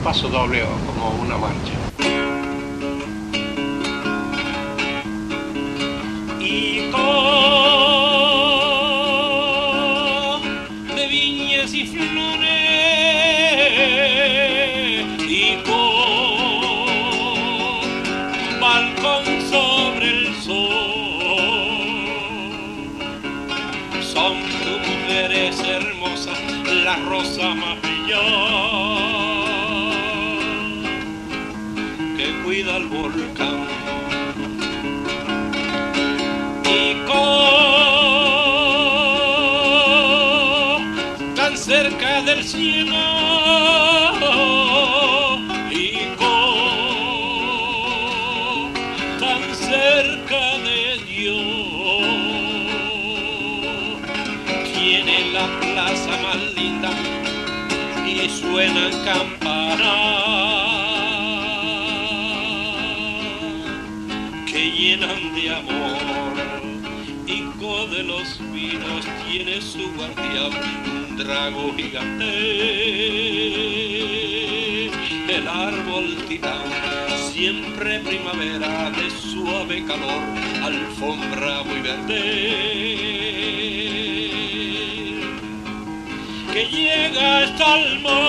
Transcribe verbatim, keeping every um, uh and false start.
paso doble o como una marcha. Y de viñas y flores y con balcón sobre el sol, son tus mujeres hermosas, la rosa más bella que cuida el volcán. Y con tan cerca del cielo y con tan cerca de Dios, tiene la plaza más linda y suenan campanas que llenan de amor. Hijo de los vinos tiene su guardián, un drago gigante, el árbol titán, siempre primavera de suave calor, alfombra muy verde, que llega hasta el mar.